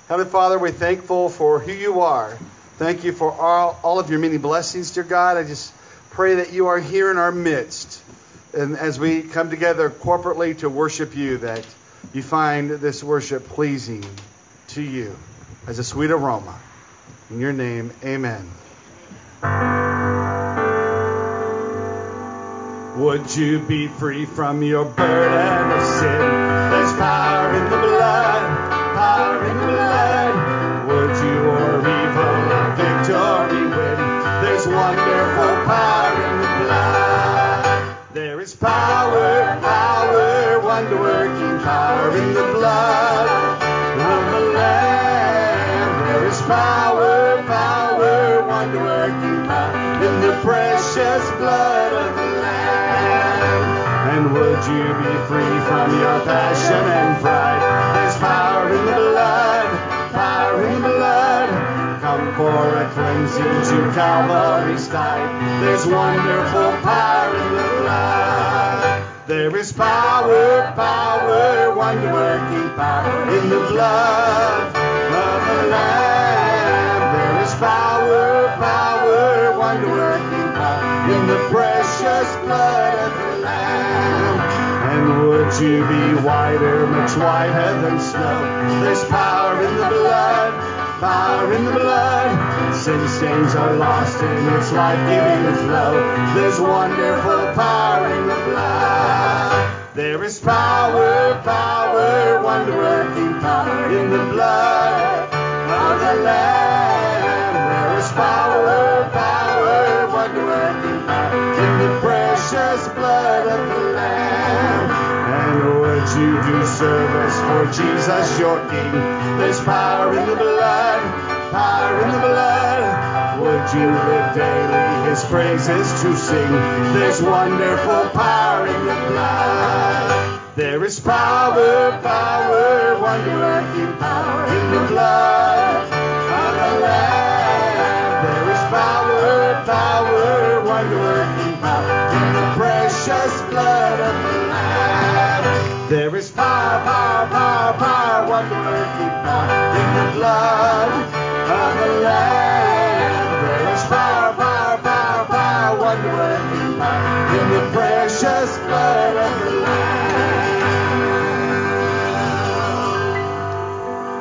Heavenly Father, we're thankful for who you are. Thank you for all of your many blessings, dear God. I just pray that you are here in our midst. And as we come together corporately to worship you, that you find this worship pleasing to you as a sweet aroma. In your name, amen. Would you be free from your burden of sin? There's power in the blood, power in the blood. Would you or evil victory win? There's wonderful power in the blood. There is power, power, wonder-working power in the blood of the Lamb. There is power, power, wonder-working power in the precious blood of the Lamb. And would you be free from your passion and pride? There's power in the blood, power in the blood. Come for a cleansing to Calvary's tide. There's wonderful power in the blood. There is power, power, wonder-working power in the blood of the Lamb. There is power, power, wonder-working power in the precious blood of the Lamb. And would you be whiter, much whiter than snow? There's power in the blood, power in the blood. Sin stains are lost in its life-giving flow. There's wonderful power in the blood. There is power, power, wonder-working power in the blood of the Lamb. There is power, power, wonder-working power in the precious blood of the Lamb. And would you do service for Jesus your King? There's power in the blood, power in the blood. Would you live daily his praises to sing? There's wonderful power in the blood. There is power, power, wonder-working power in the blood of the Lamb. There is power, power, wonder-working power in the precious blood of the Lamb. There is power, power, power, power, wonder-working power in the blood of the Lamb. There is power, power, power, power, wonder-working power in the precious blood of the Lamb.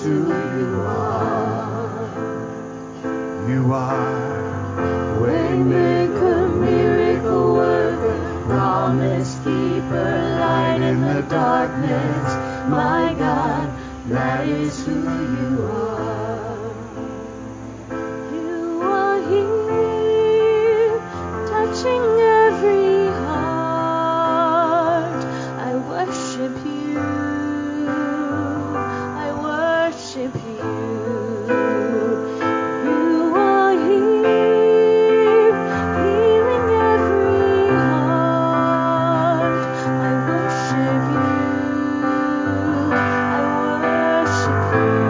who you are. You are Waymaker, miracle worker, promise keeper, light in the darkness. My God, that is who you are. You are here, touching every heart. I worship you. I worship you. You are here, healing every heart. I worship you. I worship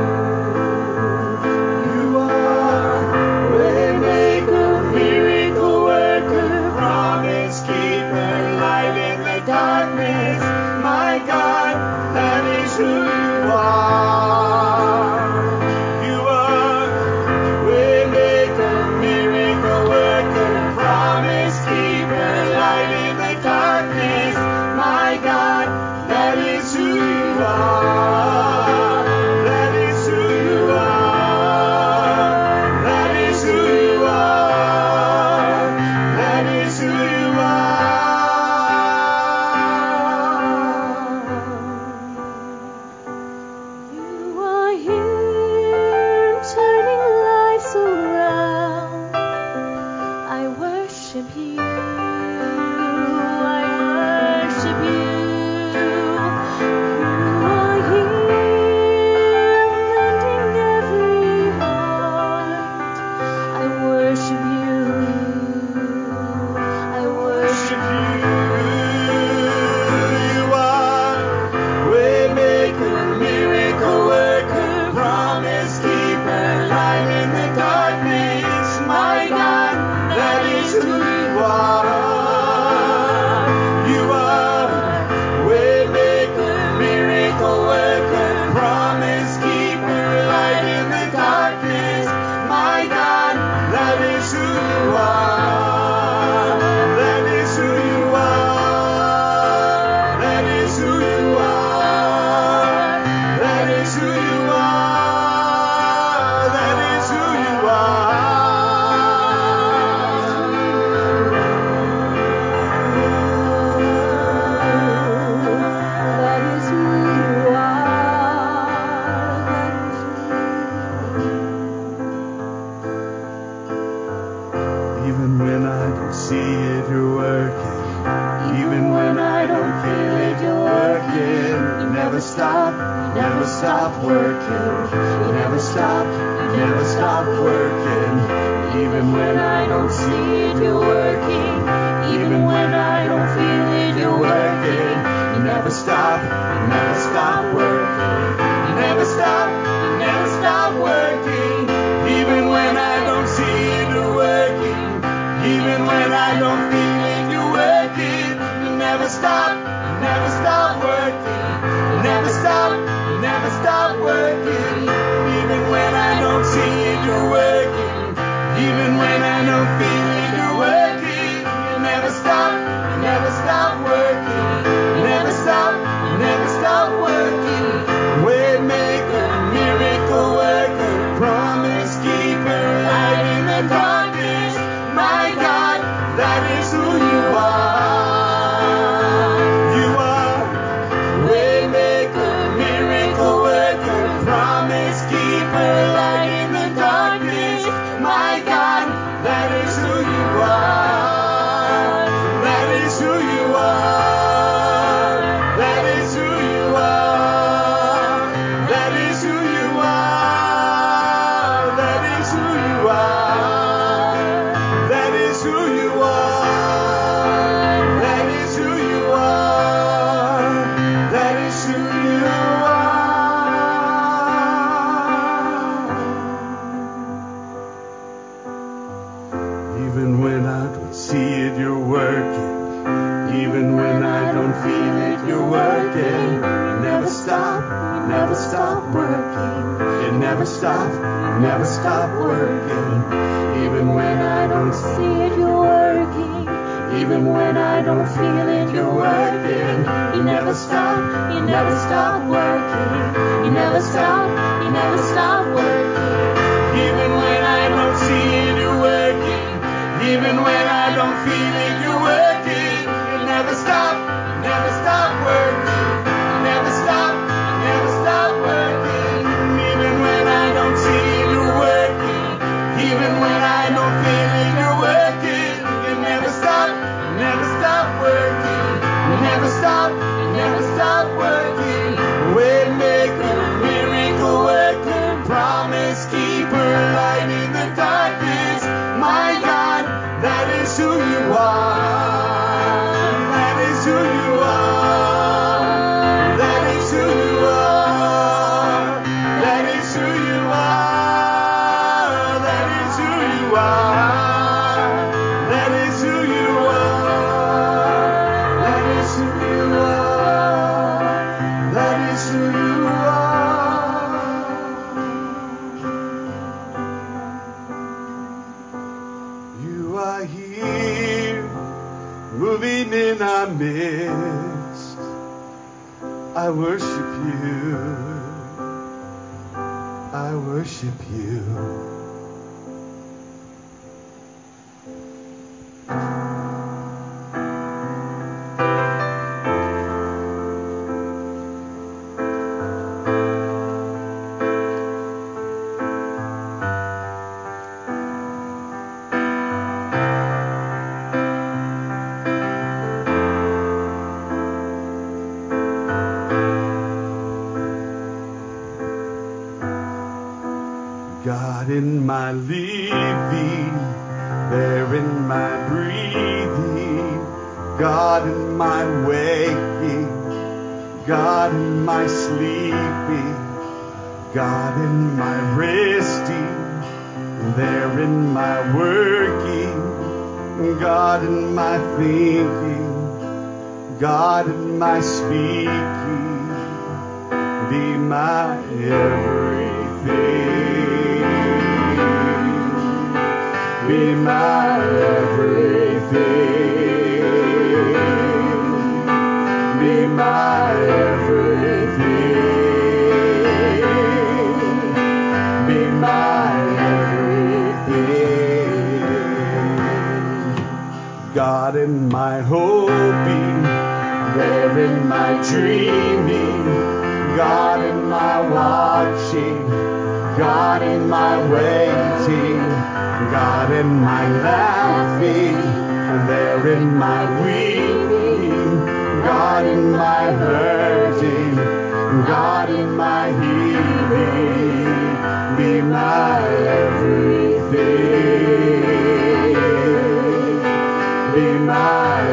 you. You are Waymaker, miracle worker, promise keeper, light in the darkness. My God, that is who you are. You are Waymaker, miracle worker, promise keeper, light in the darkness. My God, that is who you are. That is who you are. That is who you are. That is who you are. You are here, turning lives around. I worship you. I worship you. You are here, mending every heart. I worship you. I worship You are Waymaker, miracle worker, promise keeper, light in the darkness. My God, that is who you are. You are Waymaker, miracle worker, promise keeper, light in the darkness. My God, that is who you are. That is who you are. That is who you are. That is who you are. That is who you That is who you are. Even when I don't see it, you're working. Even when I don't feel it, you're working. You never stop, you never stop working. You never stop, you never stop working. Even when I don't see it, you're working. Even when I don't feel it, you're working. You never stop, you never stop working. You never stop, you never stop working. Even when I don't see it, you're working. Even when I don't feel it, you're working. You never stop, you never stop working. You never stop, you never stop working. Even when I don't see it, you're working. Even when I don't feel it, you're working. You never stop, you never stop working. You never stop, you never stop working. Waymaker, miracle worker, promise keeper, light in the darkness. My God, that is who you are. You are Waymaker, miracle worker, promise keeper, light in the darkness. My God, that is who you are. That is who you are. That is who you are. That is who you are. That is who you are. That is who you are. That is who you are. That is who you are. Even when I don't see it, you're working. Even when I don't feel it, you're working. You never stop, you never stop working. You never stop, you never stop working. Even when I don't see it, you're working. Even when I don't feel it, you're working. You never stop working. You never stop, you never don't feel it, you're working. You never stop working. Never stop working. Even when I don't see it, you're working. Even when I don't feel it, you're working. You never stop working. Never stop working. Waymaker, miracle worker, promise keeper, light in the darkness. My God, that is who you are. That is who you are. That is who you are. That is who you are. That is who you are. That is who you are. That is who you are. That is who you are. You are here, moving in our midst. I worship you. I worship you. God in my living, there in my breathing, God in my waking, God in my sleeping, God in my resting, there in my working, God in my thinking, God in my speaking, be my everything. Be my everything. Be my everything. Be my everything. God in my hoping, there in my dreaming, God in my watching, God in my waiting, God in my laughing, there in my weeping, God in my hurting, God in my healing, be my everything, be my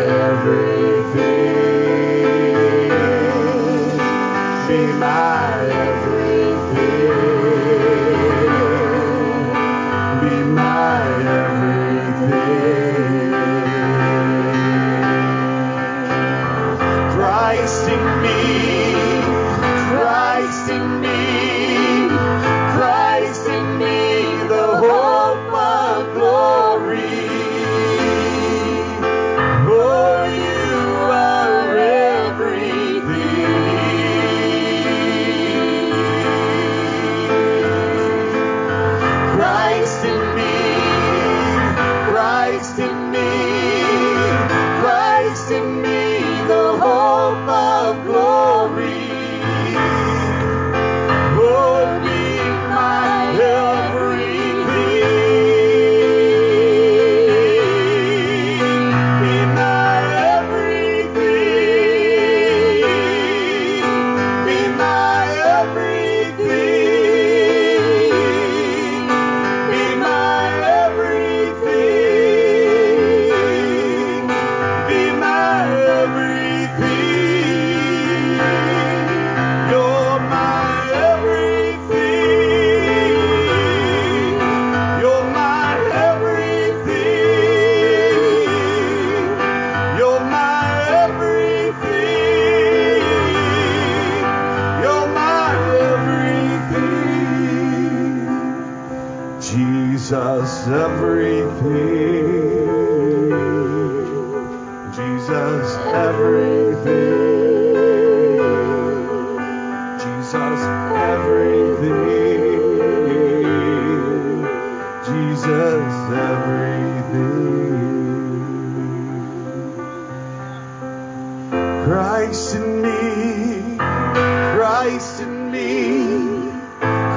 everything, be my everything. Be my everything. Christ in me, Christ in me, Christ in me, the hope of glory. Oh, you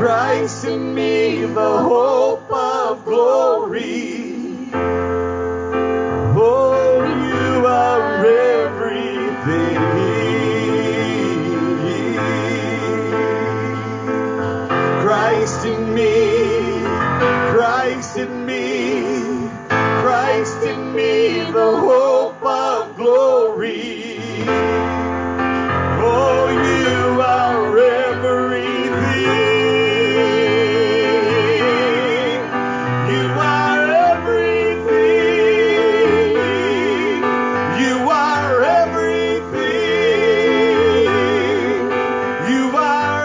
Christ in me, the hope of glory. Oh, you are everything. Christ in me, Christ in me, Christ in me, the hope of glory. Oh, you are everything. You are everything. You are everything. You are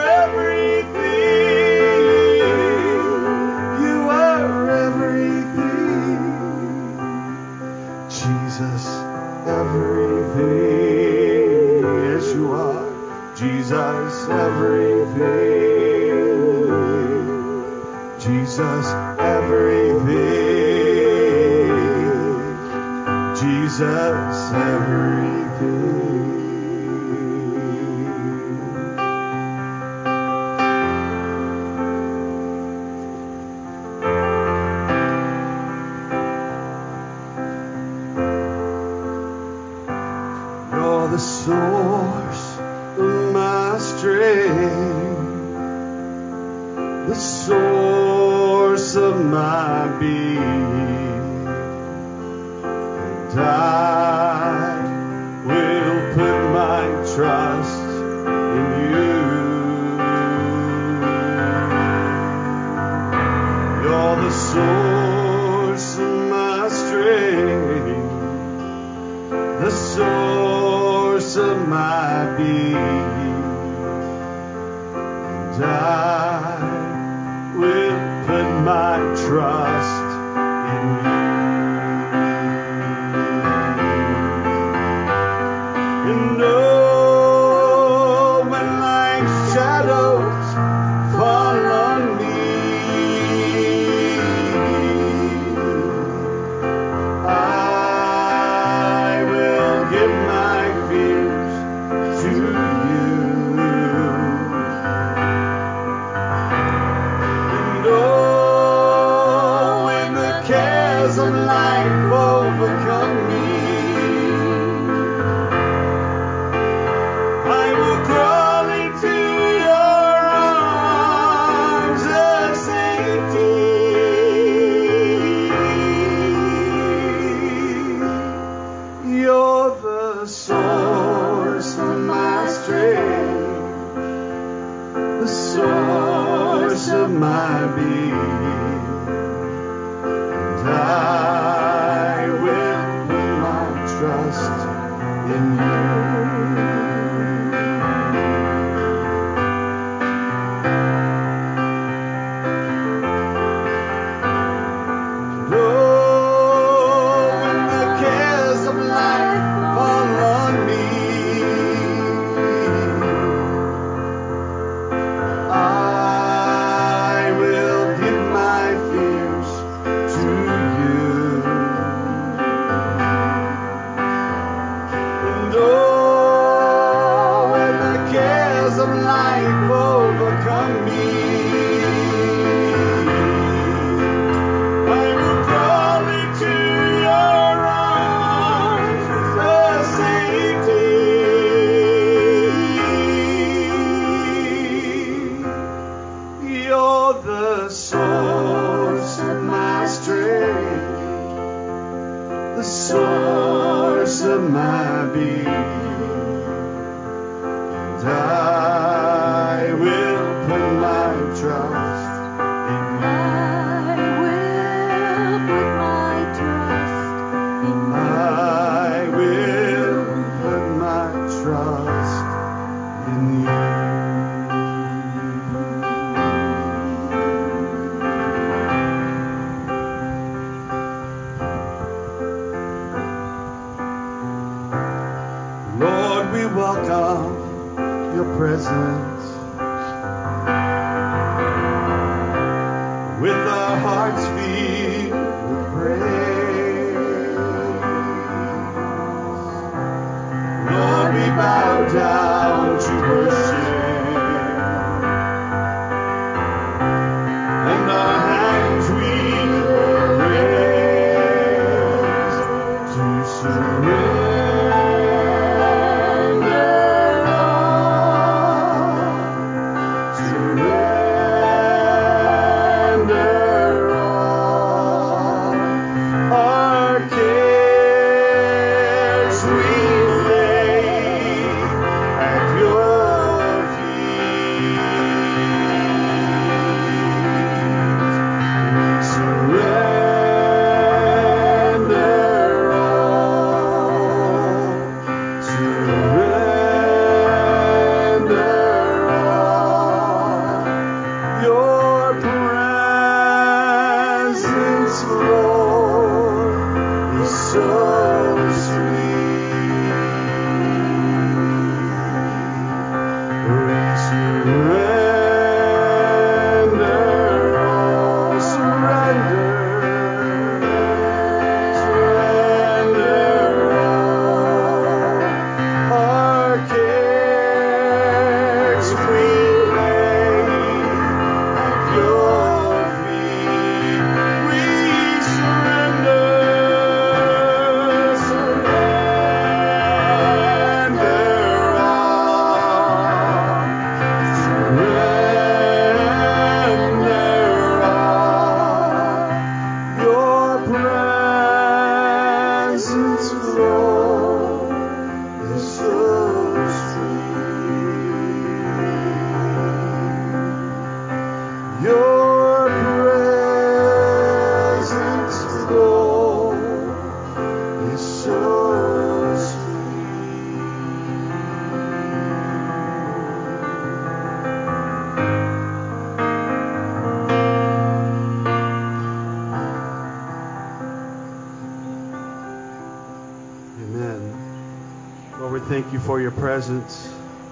everything. You are everything. Jesus, everything. Yes, you are. Jesus, everything. Jesus, everything. Jesus, everything. You're the source of my strength, the source of my being, and I will put my trust in you. You're the source of my strength, the source of my being, and I will put my trust in you. And oh, when life's shadows fall on me, I will give my fears to you. And oh, when the cares of life overcome me, I will crawl into your arms of safety. You're the source of my strength, the source of my being, and I will put my trust in you. Oh, when the cares of life fall on me, I will give my fears to you. And oh, when the cares of life overcome me, I will crawl into your arms of safety. You're the source of my strength, the source of my being, and I will put my trust in you. I will put my trust in you. I will put my trust in you. Lord, we welcome your presence with our hearts filled with praise. Lord, we bow down to worship Lord, we thank you for your presence.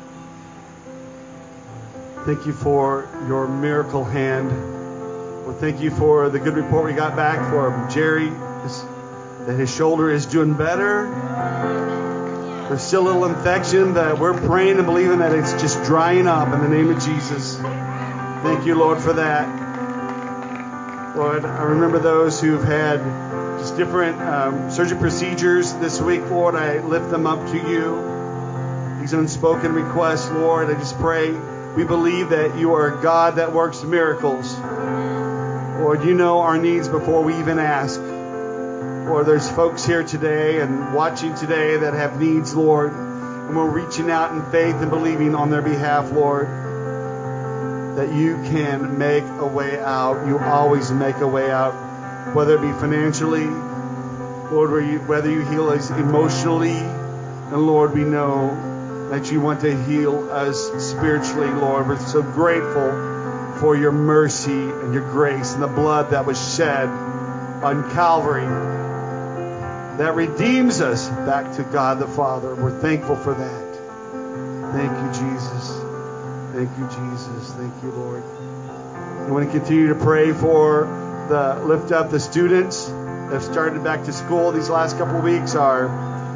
Thank you for your miracle hand. Lord, thank you for the good report we got back from Jerry, that his shoulder is doing better. There's still a little infection, but we're praying and believing that it's just drying up in the name of Jesus. Thank you, Lord, for that. Lord, I remember those who've had just different surgery procedures this week. Lord, I lift them up to you. These unspoken requests, Lord, I just pray. We believe that you are a God that works miracles. Lord, you know our needs before we even ask. Lord, there's folks here today and watching today that have needs, Lord, and we're reaching out in faith and believing on their behalf, Lord, that you can make a way out. You always make a way out, whether it be financially, Lord, whether you heal us emotionally, and Lord, we know that you want to heal us spiritually, Lord. We're so grateful for your mercy and your grace and the blood that was shed on Calvary that redeems us back to God the Father. We're thankful for that. Thank you, Jesus. Thank you, Jesus. Thank you, Lord. I want to continue to pray for lift up the students that have started back to school these last couple of weeks. Our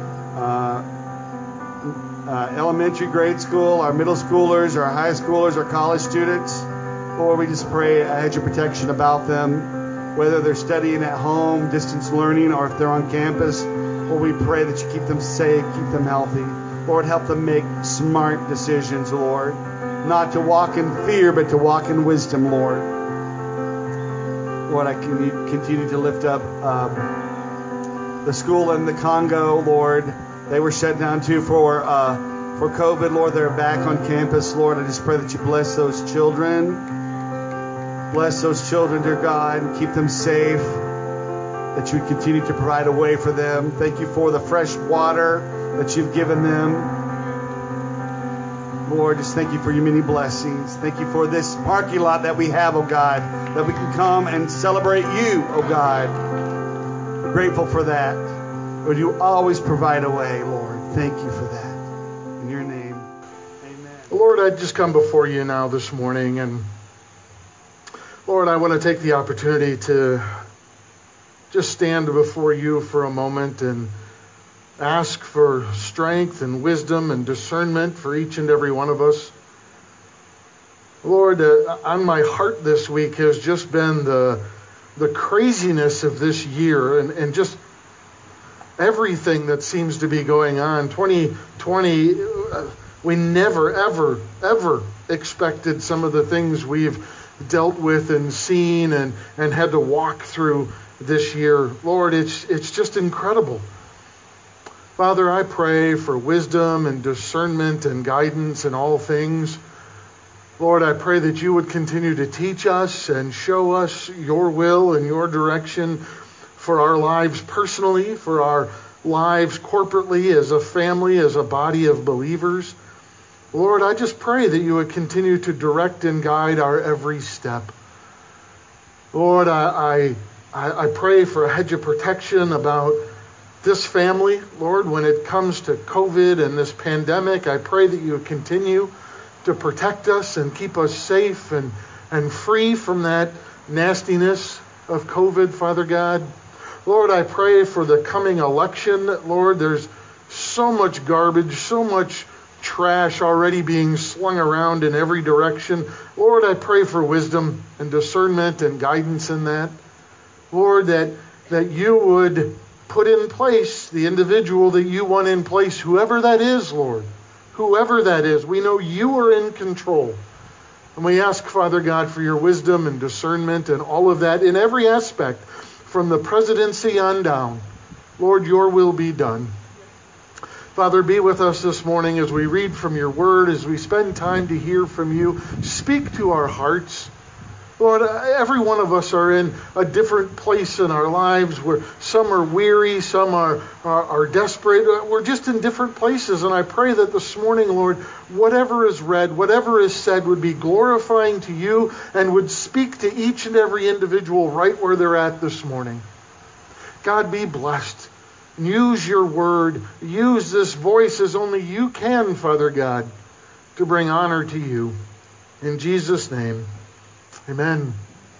elementary grade school, our middle schoolers, our high schoolers, our college students. Lord, we just pray a hedge of protection about them, whether they're studying at home, distance learning, or if they're on campus. Lord, we pray that you keep them safe, keep them healthy. Lord, help them make smart decisions, Lord. Not to walk in fear, but to walk in wisdom, Lord. Lord, I continue to lift up the school in the Congo, Lord. They were shut down too for COVID, Lord. They're back on campus, Lord. I just pray that you bless those children. Bless those children, dear God, and keep them safe. That you continue to provide a way for them. Thank you for the fresh water that you've given them. Lord, just thank you for your many blessings. Thank you for this parking lot that we have, oh God, that we can come and celebrate you, oh God. We're grateful for that. Lord, you always provide a way, Lord. Thank you for that. In your name, amen. Lord, I just come before you now this morning, and Lord, I want to take the opportunity to just stand before you for a moment and ask for strength and wisdom and discernment for each and every one of us. Lord, on my heart this week has just been the craziness of this year and just everything that seems to be going on. 2020, we never, ever expected some of the things we've dealt with and seen and had to walk through this year. Lord, it's just incredible. Father, I pray for wisdom and discernment and guidance in all things. Lord, I pray that you would continue to teach us and show us your will and your direction for our lives personally, for our lives corporately, as a family, as a body of believers. Lord, I just pray that you would continue to direct and guide our every step. Lord, I pray for a hedge of protection about this family. Lord, when it comes to COVID and this pandemic, I pray that you would continue to protect us and keep us safe and free from that nastiness of COVID, Father God. Lord, I pray for the coming election. Lord, there's so much garbage, so much trash already being slung around in every direction. Lord, I pray for wisdom and discernment and guidance in that. Lord, that you would put in place the individual that you want in place, whoever that is, Lord. Whoever that is, we know you are in control. And we ask, Father God, for your wisdom and discernment and all of that in every aspect, from the presidency on down. Lord, your will be done. Father, be with us this morning as we read from your word, as we spend time to hear from you. Speak to our hearts. Lord, every one of us are in a different place in our lives where some are weary, some are desperate. We're just in different places. And I pray that this morning, Lord, whatever is read, whatever is said would be glorifying to you and would speak to each and every individual right where they're at this morning. God, be blessed. Use your word. Use this voice as only you can, Father God, to bring honor to you. In Jesus' name, amen.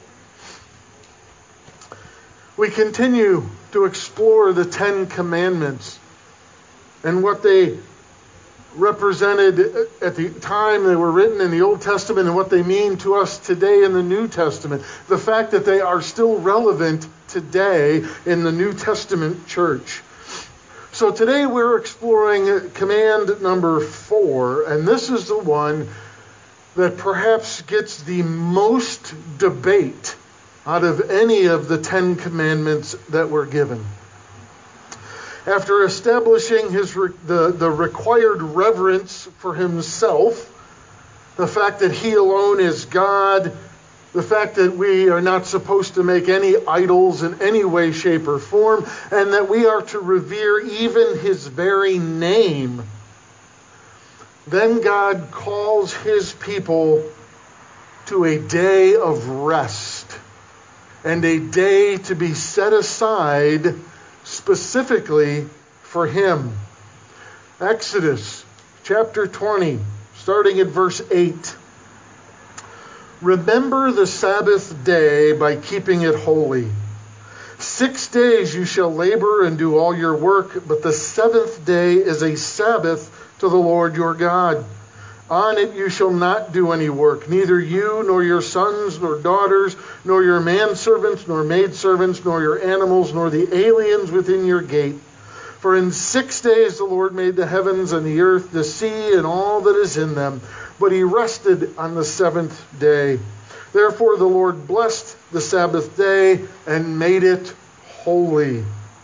We continue to explore the Ten Commandments and what they represented at the time they were written in the Old Testament and what they mean to us today in the New Testament. The fact that they are still relevant today in the New Testament church. So today we're exploring command number 4, and this is the one that perhaps gets the most debate out of any of the 10 commandments that were given. After establishing the required reverence for himself, the fact that he alone is God, the fact that we are not supposed to make any idols in any way, shape, or form, and that we are to revere even his very name, then God calls his people to a day of rest and a day to be set aside specifically for him. Exodus chapter 20, starting at verse 8. Remember the Sabbath day by keeping it holy. 6 days you shall labor and do all your work, but the seventh day is a Sabbath to the Lord your God. On it you shall not do any work, neither you, nor your sons, nor daughters, nor your manservants, nor maidservants, nor your animals, nor the aliens within your gate. For in 6 days the Lord made the heavens and the earth, the sea, and all that is in them. But he rested on the seventh day. Therefore the Lord blessed the Sabbath day and made it holy.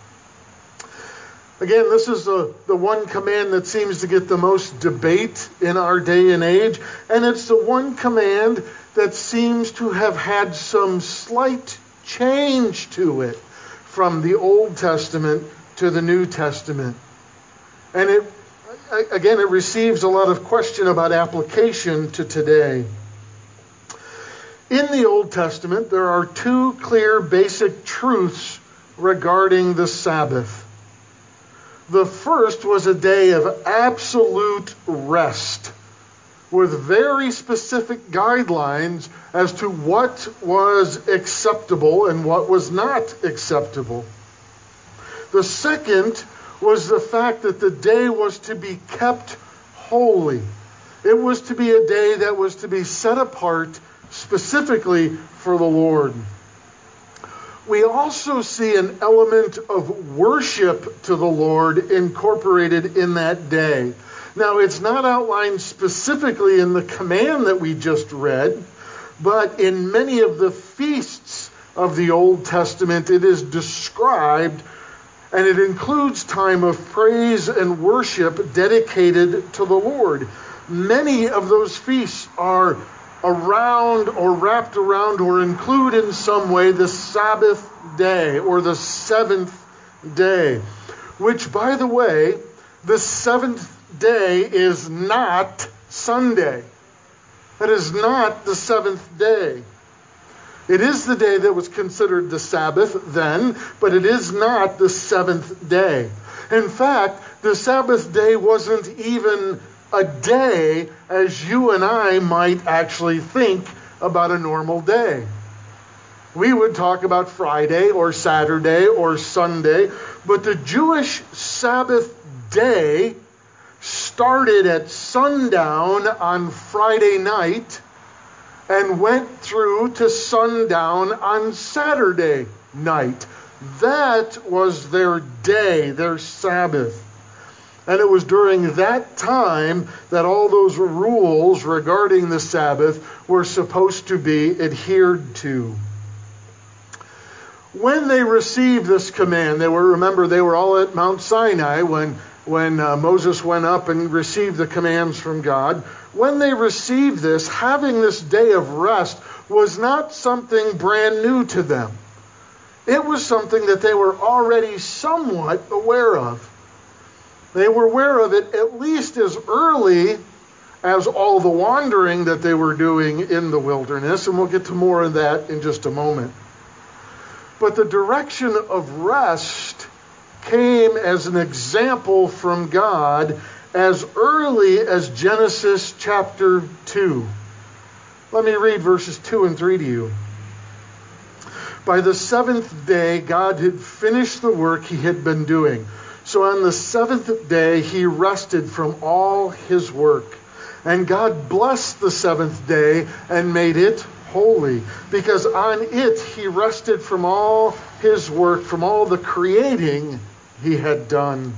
Again, this is the one command that seems to get the most debate in our day and age. And it's the one command that seems to have had some slight change to it from the Old Testament to the New Testament. And it receives a lot of question about application to today. In the Old Testament, there are two clear basic truths regarding the Sabbath. The first was a day of absolute rest, with very specific guidelines as to what was acceptable and what was not acceptable. The second was the fact that the day was to be kept holy. It was to be a day that was to be set apart specifically for the Lord. We also see an element of worship to the Lord incorporated in that day. Now, it's not outlined specifically in the command that we just read, but in many of the feasts of the Old Testament, it is described, and it includes time of praise and worship dedicated to the Lord. Many of those feasts are around or wrapped around or include in some way the Sabbath day or the seventh day, which, by the way, the seventh day is not Sunday. That is not the seventh day. It is the day that was considered the Sabbath then, but it is not the seventh day. In fact, the Sabbath day wasn't even a day as you and I might actually think about a normal day. We would talk about Friday or Saturday or Sunday, but the Jewish Sabbath day started at sundown on Friday night and went through to sundown on Saturday night. That was their day, their Sabbath. And it was during that time that all those rules regarding the Sabbath were supposed to be adhered to. When they received this command, they were all at Mount Sinai when Moses went up and received the commands from God. When they received this, having this day of rest was not something brand new to them. It was something that they were already somewhat aware of. They were aware of it at least as early as all the wandering that they were doing in the wilderness, and we'll get to more of that in just a moment. But the direction of rest came as an example from God as early as Genesis chapter 2. Let me read verses 2 and 3 to you. By the seventh day, God had finished the work he had been doing. So on the seventh day, he rested from all his work. And God blessed the seventh day and made it holy, because on it he rested from all his work, from all the creating he had done.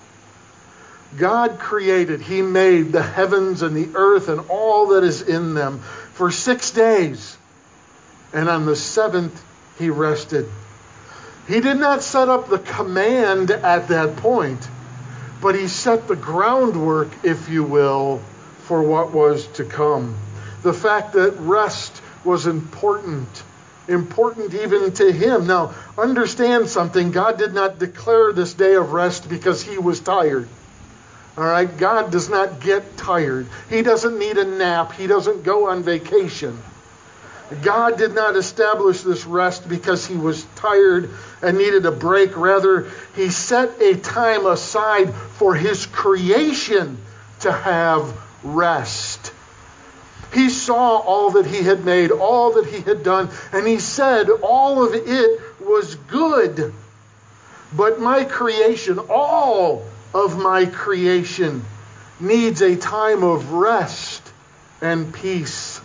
God created, he made the heavens and the earth and all that is in them for 6 days. And on the seventh he rested. He did not set up the command at that point, but he set the groundwork, if you will, for what was to come. The fact that rest was important even to him. Now, understand something. God did not declare this day of rest because he was tired. All right? God does not get tired. He doesn't need a nap. He doesn't go on vacation. God did not establish this rest because he was tired and needed a break. Rather, he set a time aside for his creation to have rest. He saw all that he had made, all that he had done, and he said all of it was good. But my creation, all of my creation, needs a time of rest and peace.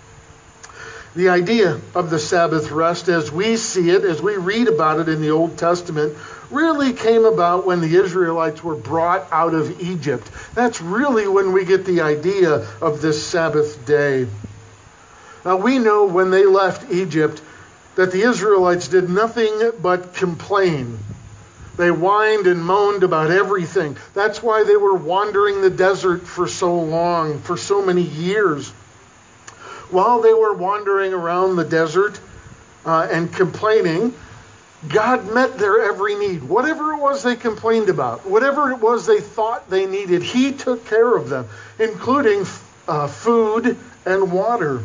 The idea of the Sabbath rest, as we see it, as we read about it in the Old Testament, really came about when the Israelites were brought out of Egypt. That's really when we get the idea of this Sabbath day. Now, we know when they left Egypt that the Israelites did nothing but complain. They whined and moaned about everything. That's why they were wandering the desert for so long, for so many years. While they were wandering around the desert and complaining, God met their every need. Whatever it was they complained about, whatever it was they thought they needed, he took care of them, including food and water.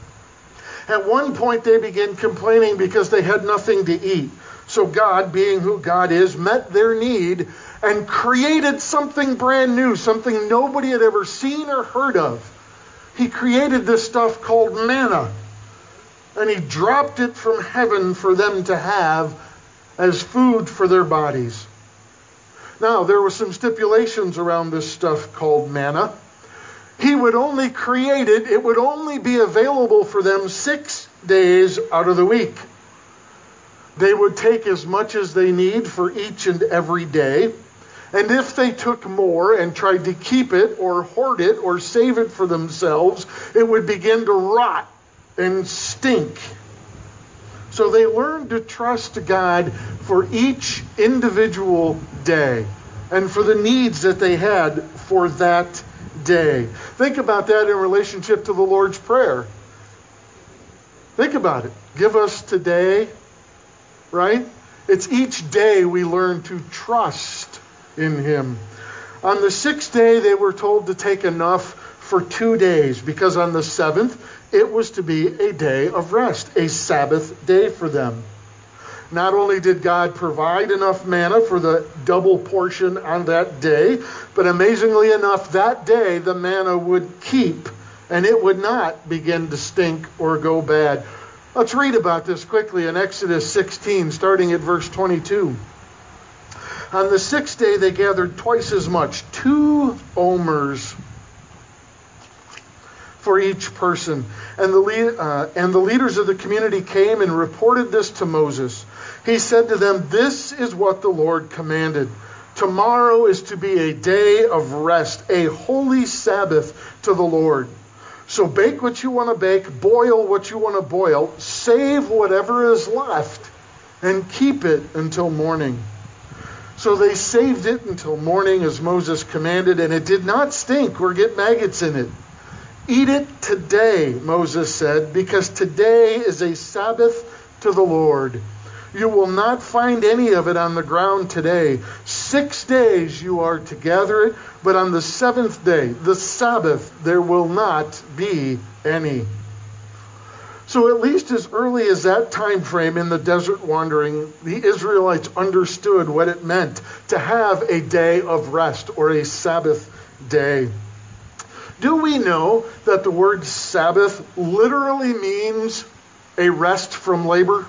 At one point, they began complaining because they had nothing to eat. So God, being who God is, met their need and created something brand new, something nobody had ever seen or heard of. He created this stuff called manna, and he dropped it from heaven for them to have as food for their bodies. Now, there were some stipulations around this stuff called manna. He would only create it. It would only be available for them 6 days out of the week. They would take as much as they need for each and every day. And if they took more and tried to keep it or hoard it or save it for themselves, it would begin to rot and stink. So they learned to trust God for each individual day and for the needs that they had for that day. Think about that in relationship to the Lord's Prayer. Think about it. Give us today, right? It's each day we learn to trust in him. On the sixth day, they were told to take enough for 2 days, because on the seventh, it was to be a day of rest, a Sabbath day for them. Not only did God provide enough manna for the double portion on that day, but amazingly enough, that day the manna would keep, and it would not begin to stink or go bad. Let's read about this quickly in Exodus 16, starting at verse 22. On the sixth day, they gathered twice as much, 2 omers for each person. And the leaders of the community came and reported this to Moses. He said to them, "This is what the Lord commanded. Tomorrow is to be a day of rest, a holy Sabbath to the Lord. So bake what you want to bake, boil what you want to boil, save whatever is left, and keep it until morning." So they saved it until morning as Moses commanded, and it did not stink or get maggots in it. "Eat it today," Moses said, "because today is a Sabbath to the Lord. You will not find any of it on the ground today. 6 days you are to gather it, but on the seventh day, the Sabbath, there will not be any." So at least as early as that time frame in the desert wandering, the Israelites understood what it meant to have a day of rest or a Sabbath day. Do we know that the word Sabbath literally means a rest from labor?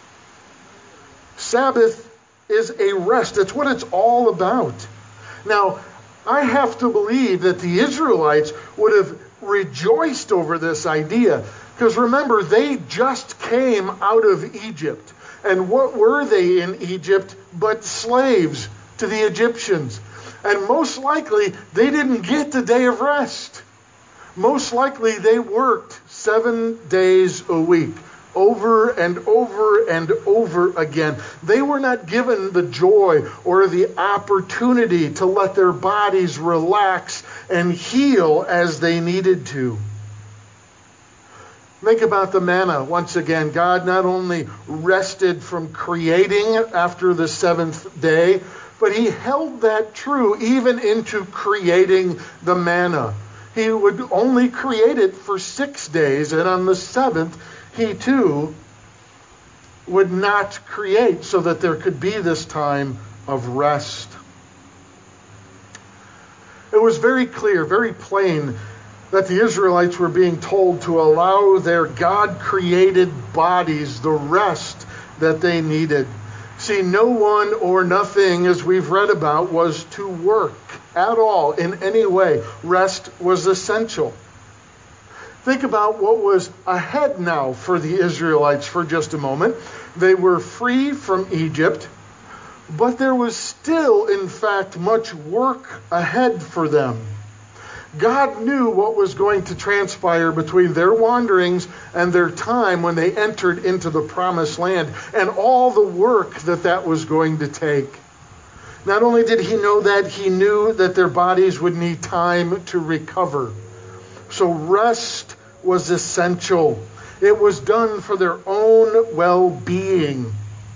Sabbath is a rest. That's what it's all about. Now, I have to believe that the Israelites would have rejoiced over this idea. Because remember, they just came out of Egypt. And what were they in Egypt but slaves to the Egyptians? And most likely, they didn't get the day of rest. Most likely, they worked 7 days a week, over and over and over again. They were not given the joy or the opportunity to let their bodies relax and heal as they needed to. Think about the manna. Once again, God not only rested from creating after the seventh day, but he held that true even into creating the manna. He would only create it for 6 days, and on the seventh, he too would not create, so that there could be this time of rest. It was very clear, very plain, that the Israelites were being told to allow their God-created bodies the rest that they needed. See, no one or nothing, as we've read about, was to work at all in any way. Rest was essential. Think about what was ahead now for the Israelites for just a moment. They were free from Egypt, but there was still, in fact, much work ahead for them. God knew what was going to transpire between their wanderings and their time when they entered into the promised land, and all the work that was going to take. Not only did he know that, he knew that their bodies would need time to recover. So rest was essential. It was done for their own well-being.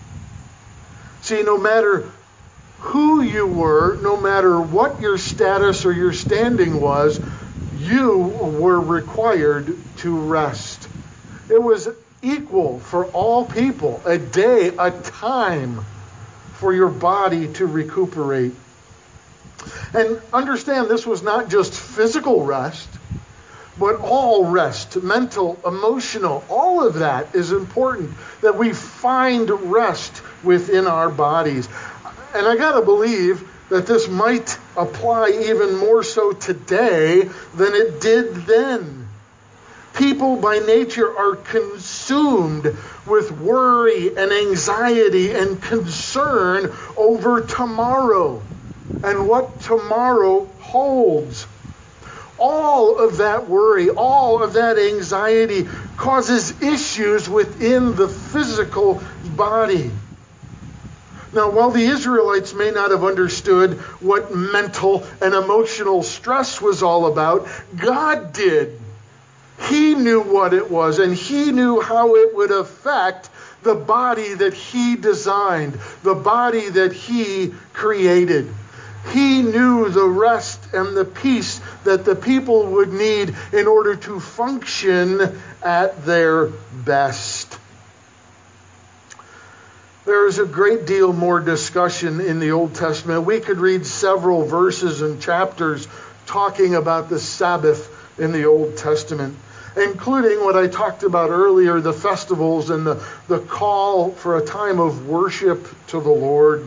See, no matter who you were, no matter what your status or your standing was, you were required to rest. It was equal for all people, a day, a time for your body to recuperate. And understand, this was not just physical rest, but all rest, mental, emotional, all of that is important, that we find rest within our bodies. And I gotta believe that this might apply even more so today than it did then. People by nature are consumed with worry and anxiety and concern over tomorrow and what tomorrow holds. All of that worry, all of that anxiety causes issues within the physical body. Now, while the Israelites may not have understood what mental and emotional stress was all about, God did. He knew what it was, and he knew how it would affect the body that he designed, the body that he created. He knew the rest and the peace that the people would need in order to function at their best. There is a great deal more discussion in the Old Testament. We could read several verses and chapters talking about the Sabbath in the Old Testament, including what I talked about earlier, the festivals and the call for a time of worship to the Lord.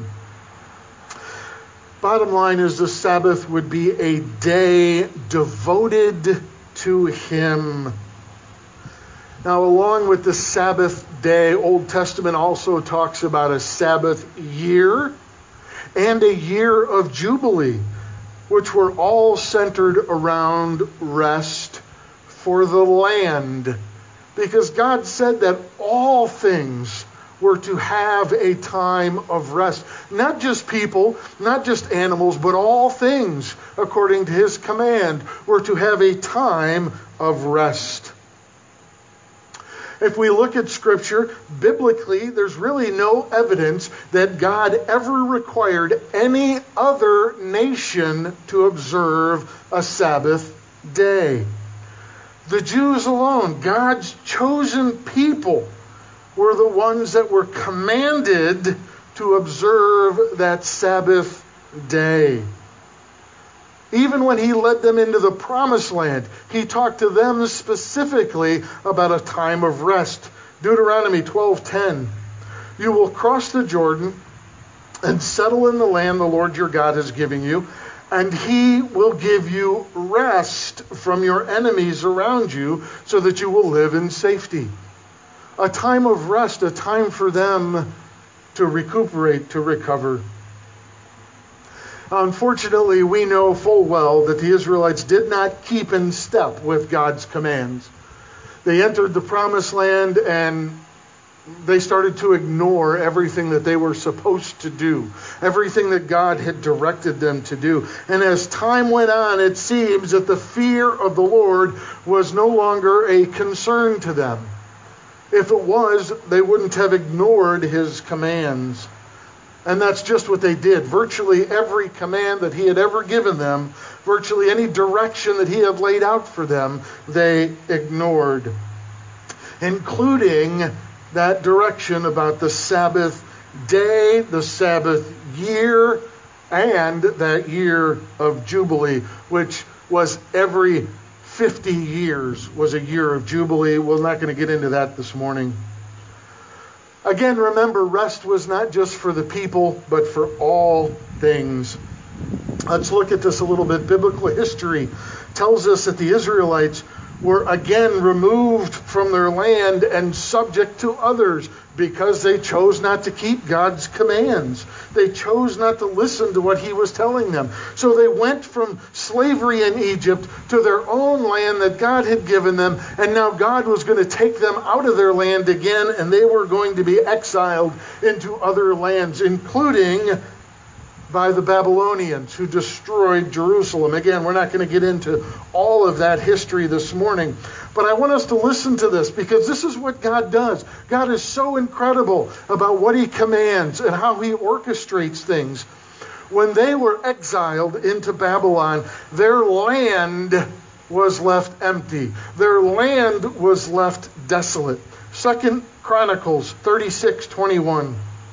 Bottom line is, the Sabbath would be a day devoted to him. Now, along with the Sabbath day, Old Testament also talks about a Sabbath year and a year of Jubilee, which were all centered around rest for the land. Because God said that all things were to have a time of rest. Not just people, not just animals, but all things, according to his command, were to have a time of rest. If we look at Scripture, biblically, there's really no evidence that God ever required any other nation to observe a Sabbath day. The Jews alone, God's chosen people, were the ones that were commanded to observe that Sabbath day. Even when he led them into the promised land, he talked to them specifically about a time of rest. Deuteronomy 12:10. You will cross the Jordan and settle in the land the Lord your God is giving you, and he will give you rest from your enemies around you so that you will live in safety. A time of rest, a time for them to recuperate, to recover. Unfortunately, we know full well that the Israelites did not keep in step with God's commands. They entered the promised land and they started to ignore everything that they were supposed to do, everything that God had directed them to do. And as time went on, it seems that the fear of the Lord was no longer a concern to them. If it was, they wouldn't have ignored his commands. And that's just what they did. Virtually every command that he had ever given them, virtually any direction that he had laid out for them, they ignored, including that direction about the Sabbath day, the Sabbath year, and that year of Jubilee, which was every 50 years was a year of Jubilee. We're not going to get into that this morning. Again, remember, rest was not just for the people, but for all things. Let's look at this a little bit. Biblical history tells us that the Israelites were again removed from their land and subject to others because they chose not to keep God's commands. They chose not to listen to what he was telling them. So they went from slavery in Egypt to their own land that God had given them, and now God was going to take them out of their land again, and they were going to be exiled into other lands, including by the Babylonians who destroyed Jerusalem. Again, we're not going to get into all of that history this morning, but I want us to listen to this because this is what God does. God is so incredible about what he commands and how he orchestrates things. When they were exiled into Babylon, their land was left empty. Their land was left desolate. 2 Chronicles 36:21.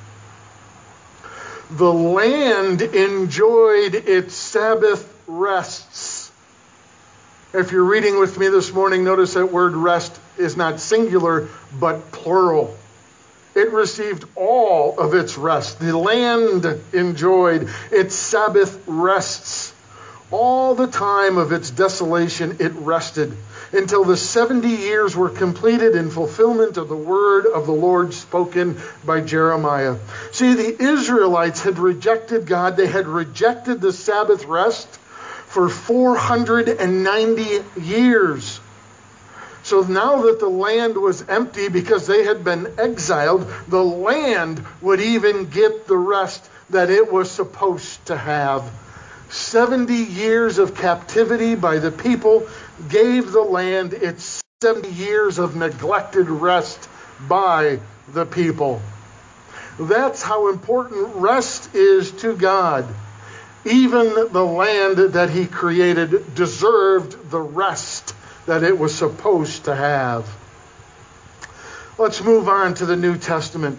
The land enjoyed its Sabbath rests. If you're reading with me this morning, notice that word rest is not singular, but plural. It received all of its rest. The land enjoyed its Sabbath rests. All the time of its desolation, it rested until the 70 years were completed in fulfillment of the word of the Lord spoken by Jeremiah. See, the Israelites had rejected God. They had rejected the Sabbath rest for 490 years. So now that the land was empty because they had been exiled, the land would even get the rest that it was supposed to have. 70 years of captivity by the people gave the land its 70 years of neglected rest by the people. That's how important rest is to God. Even the land that he created deserved the rest that it was supposed to have. Let's move on to the New Testament.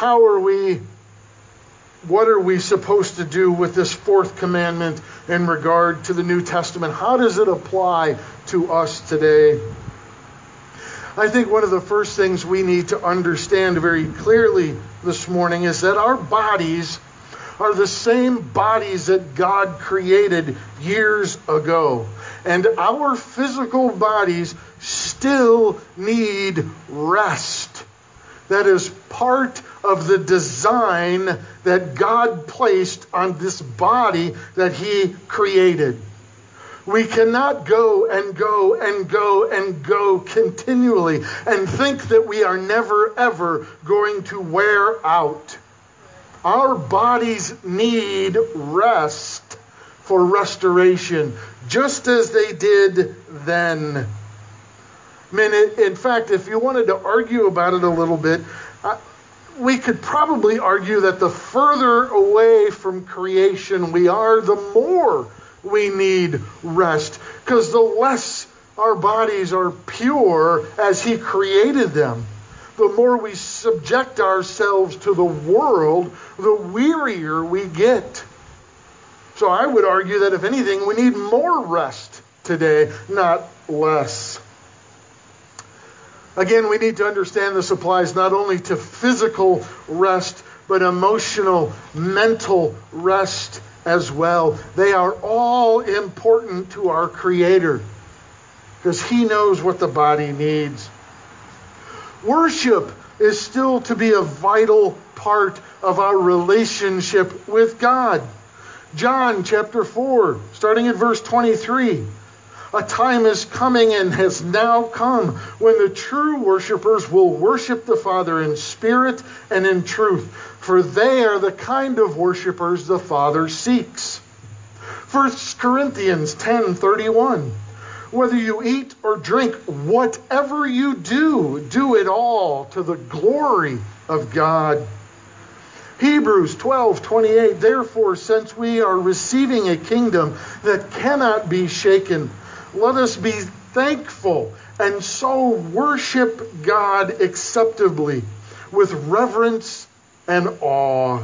What are we supposed to do with this fourth commandment in regard to the New Testament? How does it apply to us today? I think one of the first things we need to understand very clearly this morning is that our bodies are the same bodies that God created years ago. And our physical bodies still need rest. That is part of the design that God placed on this body that he created. We cannot go and go and go and go continually and think that we are never ever going to wear out. Our bodies need rest for restoration, just as they did then. I mean, in fact, if you wanted to argue about it a little bit, we could probably argue that the further away from creation we are, the more we need rest. Because the less our bodies are pure as He created them, the more we subject ourselves to the world, the wearier we get. So I would argue that if anything, we need more rest today, not less. Again, we need to understand this applies not only to physical rest, but emotional, mental rest as well. They are all important to our Creator because He knows what the body needs. Worship is still to be a vital part of our relationship with God. John chapter 4, starting at verse 23. A time is coming and has now come when the true worshipers will worship the Father in spirit and in truth, for they are the kind of worshipers the Father seeks. 1 Corinthians 10:31. Whether you eat or drink, whatever you do, do it all to the glory of God. Hebrews 12:28. Therefore, since we are receiving a kingdom that cannot be shaken, let us be thankful and so worship God acceptably with reverence and awe.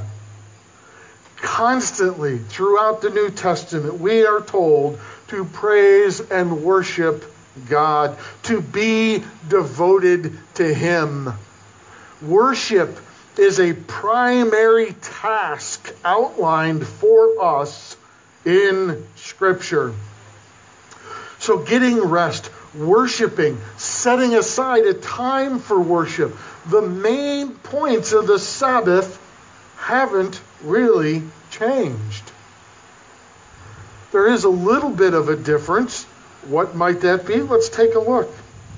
Constantly throughout the New Testament, we are told to praise and worship God, to be devoted to Him. Worship is a primary task outlined for us in Scripture. So getting rest, worshiping, setting aside a time for worship, the main points of the Sabbath haven't really changed. There is a little bit of a difference. What might that be? Let's take a look.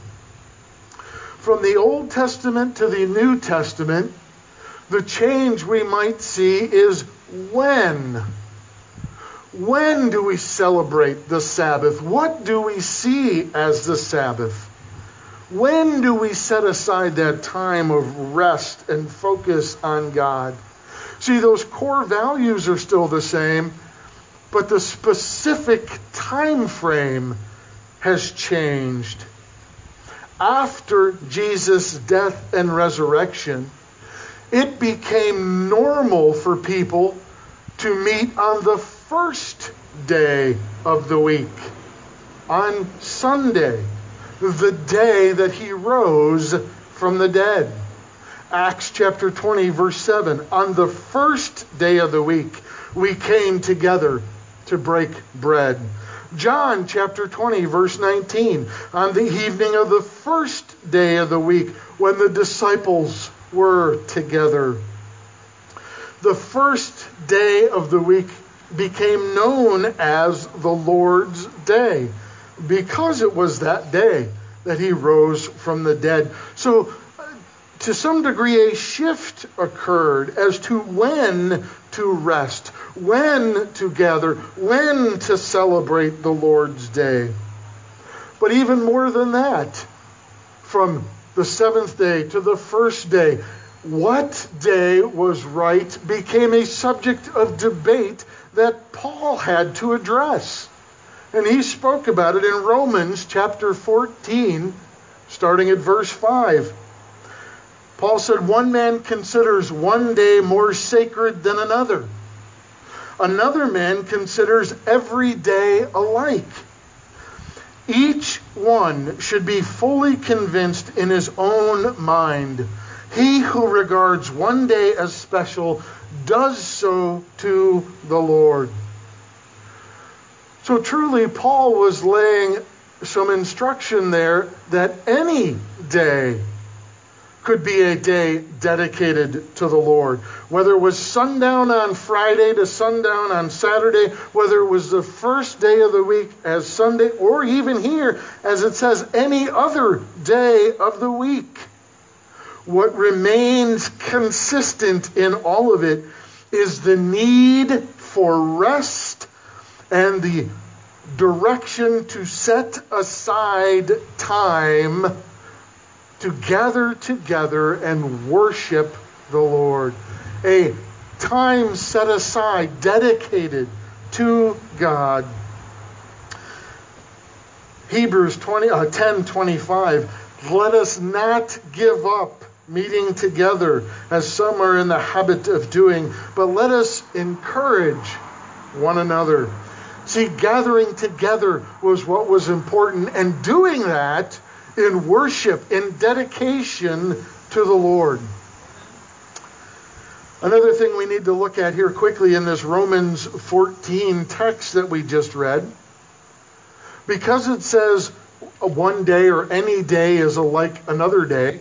From the Old Testament to the New Testament, the change we might see is when. When do we celebrate the Sabbath? What do we see as the Sabbath? When do we set aside that time of rest and focus on God? See, those core values are still the same, but the specific time frame has changed. After Jesus' death and resurrection, it became normal for people to meet on the first day of the week, on Sunday, the day that He rose from the dead. Acts chapter 20, verse 7. On the first day of the week, we came together to break bread. John chapter 20, verse 19. On the evening of the first day of the week, when the disciples were together. The first day of the week became known as the Lord's Day because it was that day that He rose from the dead. So, to some degree, a shift occurred as to when to rest, when to gather, when to celebrate the Lord's Day. But even more than that, from the seventh day to the first day, what day was right became a subject of debate that Paul had to address. And he spoke about it in Romans chapter 14, starting at verse 5. Paul said, one man considers one day more sacred than another. Another man considers every day alike. Each one should be fully convinced in his own mind. He who regards one day as special does so to the Lord. So truly, Paul was laying some instruction there that any day could be a day dedicated to the Lord. Whether it was sundown on Friday to sundown on Saturday, whether it was the first day of the week as Sunday, or even here, as it says, any other day of the week. What remains consistent in all of it is the need for rest and the direction to set aside time to gather together and worship the Lord. A time set aside, dedicated to God. Hebrews 10:25, let us not give up meeting together as some are in the habit of doing, but let us encourage one another. See, gathering together was what was important, and doing that in worship, in dedication to the Lord. Another thing we need to look at here quickly in this Romans 14 text that we just read, because it says one day or any day is like another day,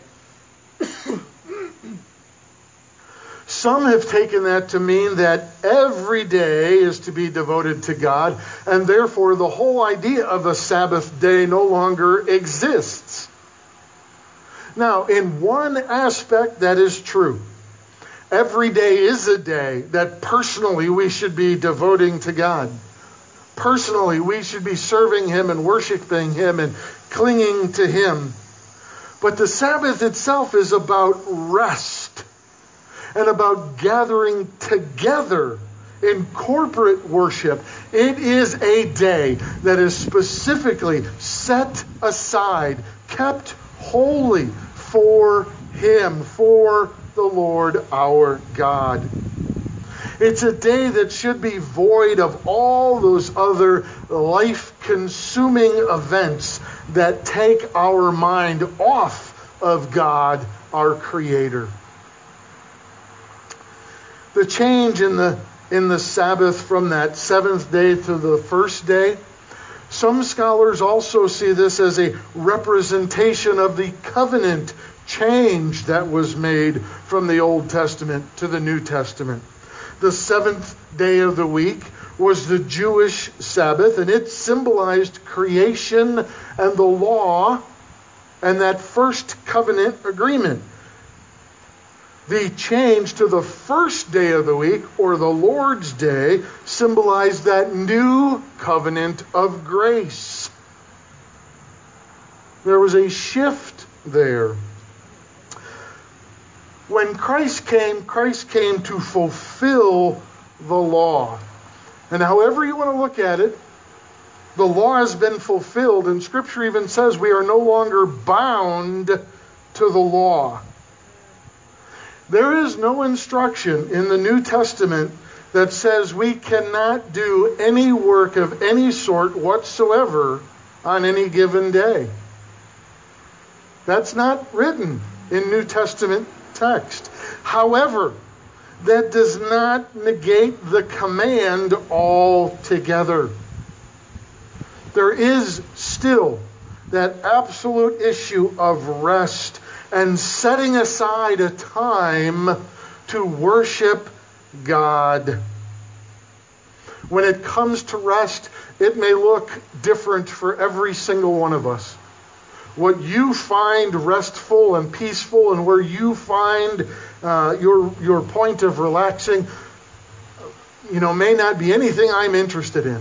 some have taken that to mean that every day is to be devoted to God, and therefore the whole idea of a Sabbath day no longer exists. Now, in one aspect, that is true. Every day is a day that personally we should be devoting to God. Personally, we should be serving Him and worshiping Him and clinging to Him. But the Sabbath itself is about rest and about gathering together in corporate worship. It is a day that is specifically set aside, kept holy for Him, for the Lord our God. It's a day that should be void of all those other life-consuming events that take our mind off of God, our Creator. The change in the Sabbath from that seventh day to the first day, some scholars also see this as a representation of the covenant change that was made from the Old Testament to the New Testament. The seventh day of the week was the Jewish Sabbath, and it symbolized creation and the law and that first covenant agreement. The change to the first day of the week, or the Lord's Day, symbolized that new covenant of grace. There was a shift there. When Christ came to fulfill the law. And however you want to look at it, the law has been fulfilled, and Scripture even says we are no longer bound to the law. There is no instruction in the New Testament that says we cannot do any work of any sort whatsoever on any given day. That's not written in New Testament text. However, that does not negate the command altogether. There is still that absolute issue of rest and setting aside a time to worship God. When it comes to rest, it may look different for every single one of us. What you find restful and peaceful and where you find your point of relaxing, may not be anything I'm interested in.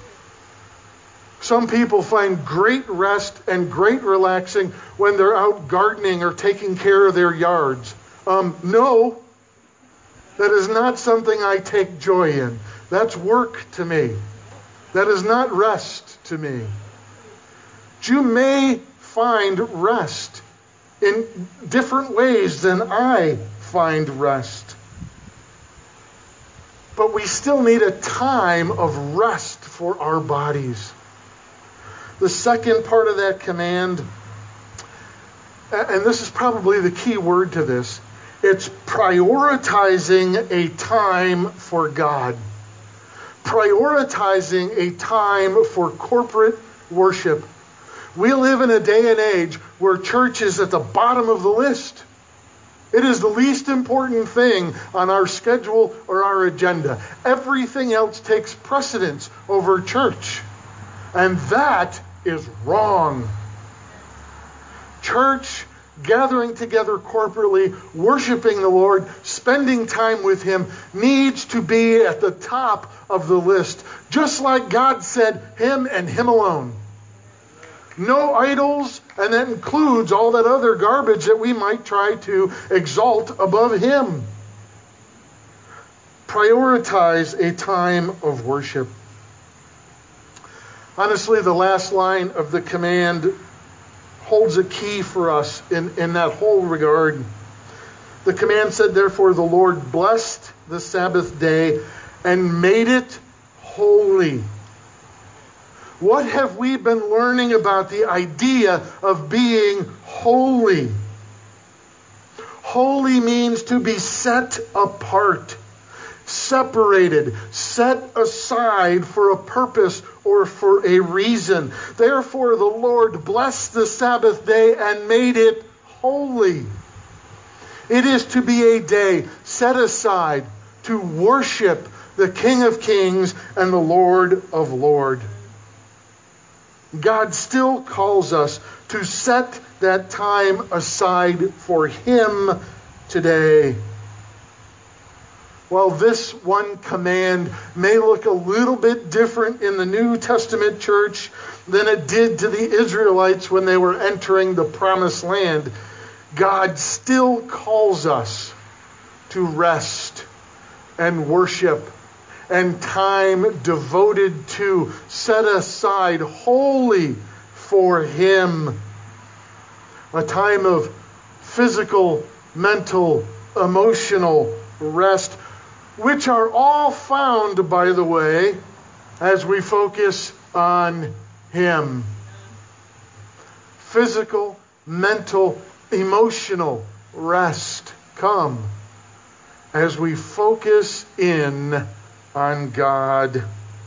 Some people find great rest and great relaxing when they're out gardening or taking care of their yards. No, that is not something I take joy in. That's work to me. That is not rest to me. You may find rest in different ways than I find rest. But we still need a time of rest for our bodies. The second part of that command, and this is probably the key word to this, it's prioritizing a time for God. Prioritizing a time for corporate worship. We live in a day and age where church is at the bottom of the list. It is the least important thing on our schedule or our agenda. Everything else takes precedence over church. And that is wrong. Church, gathering together corporately, worshiping the Lord, spending time with Him, needs to be at the top of the list. Just like God said, Him and Him alone. No idols, and that includes all that other garbage that we might try to exalt above Him. Prioritize a time of worship. Honestly, the last line of the command holds a key for us in that whole regard. The command said, therefore, the Lord blessed the Sabbath day and made it holy. What have we been learning about the idea of being holy? Holy means to be set apart, separated, set aside for a purpose or for a reason. Therefore, the Lord blessed the Sabbath day and made it holy. It is to be a day set aside to worship the King of Kings and the Lord of Lords. God still calls us to set that time aside for Him today. While this one command may look a little bit different in the New Testament church than it did to the Israelites when they were entering the Promised Land, God still calls us to rest and worship and time devoted to, set aside wholly for Him. A time of physical, mental, emotional rest, which are all found, by the way, as we focus on Him. Physical, mental, emotional rest come as we focus in on God.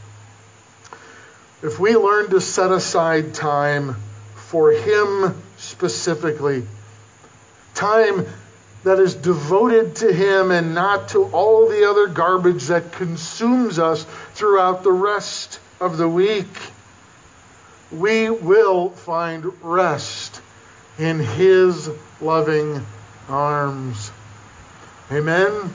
If we learn to set aside time for Him specifically, time that is devoted to Him and not to all the other garbage that consumes us throughout the rest of the week, we will find rest in His loving arms. Amen.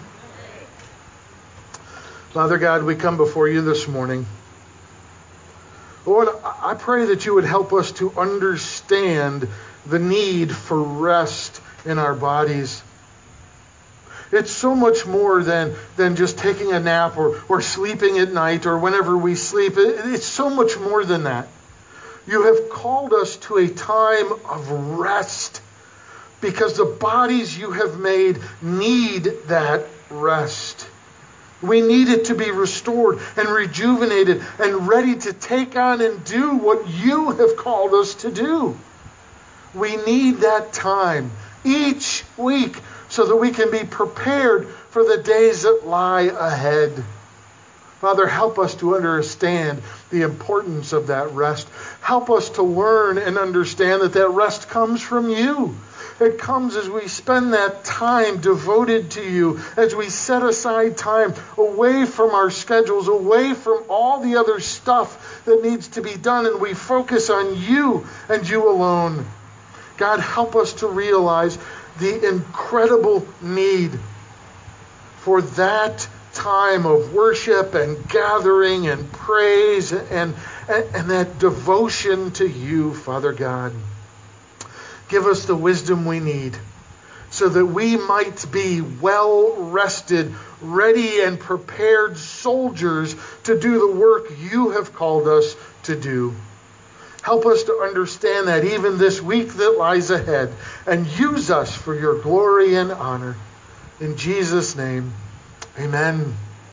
Father God, we come before You this morning. Lord, I pray that You would help us to understand the need for rest in our bodies. It's so much more than just taking a nap or sleeping at night or whenever we sleep. It's so much more than that. You have called us to a time of rest because the bodies You have made need that rest. We need it to be restored and rejuvenated and ready to take on and do what You have called us to do. We need that time each week so that we can be prepared for the days that lie ahead. Father, help us to understand the importance of that rest. Help us to learn and understand that rest comes from You. It comes as we spend that time devoted to You, as we set aside time away from our schedules, away from all the other stuff that needs to be done, and we focus on You and You alone. God, help us to realize the incredible need for that time of worship and gathering and praise and that devotion to You, Father God. Give us the wisdom we need so that we might be well-rested, ready and prepared soldiers to do the work You have called us to do. Help us to understand that even this week that lies ahead, and use us for Your glory and honor. In Jesus' name, amen.